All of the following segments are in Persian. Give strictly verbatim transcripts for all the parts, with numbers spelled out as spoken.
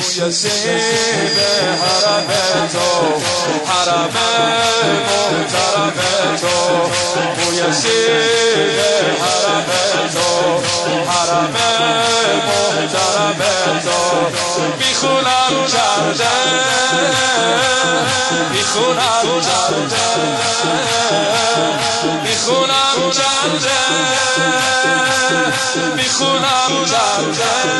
بوی سیب حرم تو، حرم محترم تو، بوی سیب حرم تو، حرم محترم تو. میخونم کرده میخونم کرده میخونم کرده میخونم کرده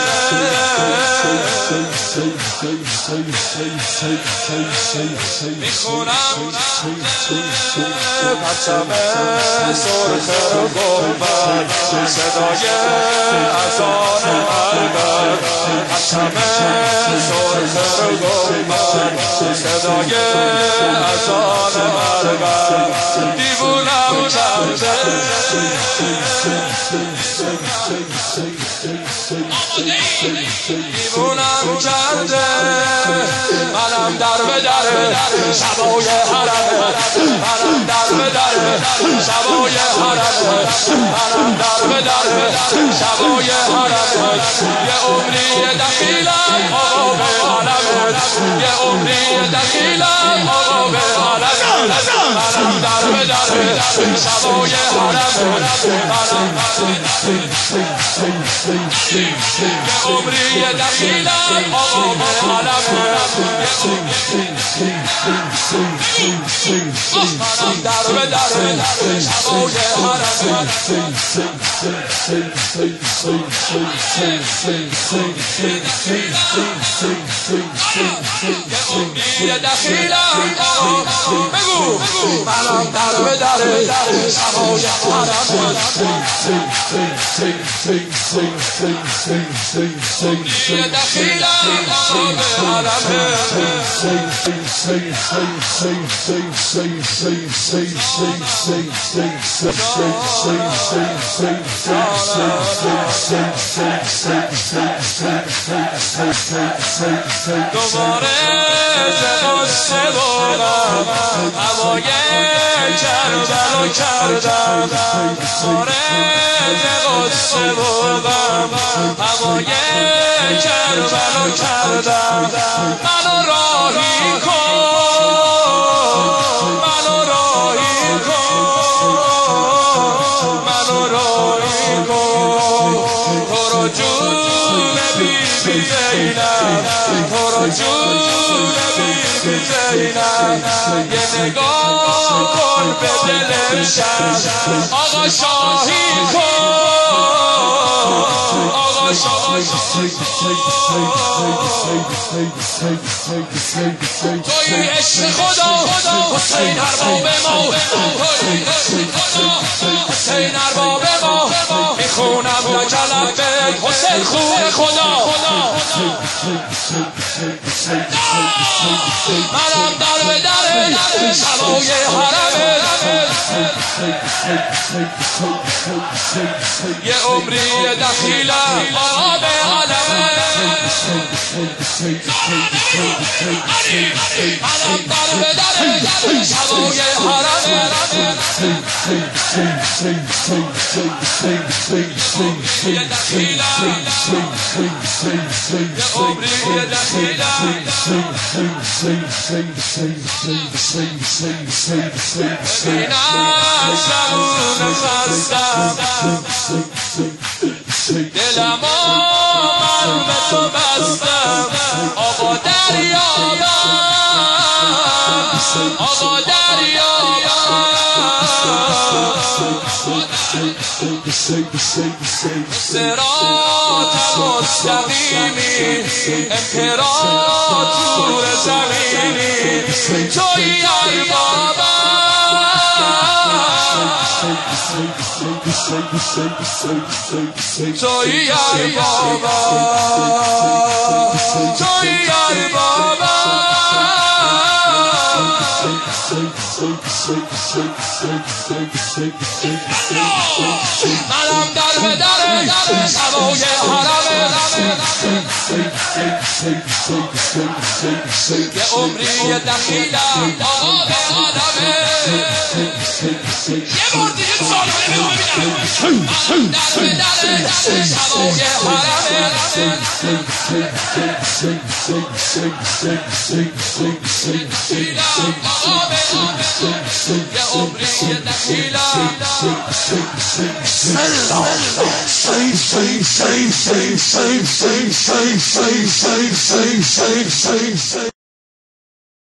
میخونم پرچم سرخ گنبد، صدای اذان البد. پرچم سرخ گنبد، صدای اذان البد. دیوونم کرده دیوونم کرده منم در به در شبای حرم، منم در به در شبای حرم، منم در به در شبای حرم. یه عمری دخیلم آقا به عالم، یه عمری دخیلم آقا به عالم. منم در به در شبای حرم، منم یه عمری دخیلم آقا به عالم. منم در به در شبای حرم، یه دخیلم آقا بگو منم در به در شبای حرم. یه دخیلم آقا به عالم. دوباره قصه بودم هوای کربلا کردم، دوباره قصه بودم هوای کربلا کردم. منو راهی کن منو راهی کن منو راهی کن. تو رو جون بی بی زینب، تو رو جون بی بی زینب. یه نگاه کن به دل شب آقا شاهی کن آقا شاهی. توی عشق خدا حسین ارباب ما، توی عشق خدا حسین ارباب ما. میخونم لکلبک حسین خوب خدا. منم در به در شبای حرم، یه عمری دخیلم آقا به عالم. منم در به در شبای حرم، یه دخیلم یه عمری دخیلم. ببینم شبون خستم دلم من به تو بستم. آقا دریابم آقا دریابم صراط مستقیمی امپراتور زمینی. توی اربابم توی اربابم توی اربابم. منم در به در شبای حرم، یه عمری دخیلم آب آدمه یه بار دیگه سالانه بگو ببینم در به در شبای حرمه دخیلم آب آدمه یه عمری دخیلم Say, say, say, say, say, say, say, say, say, say, say, say, say.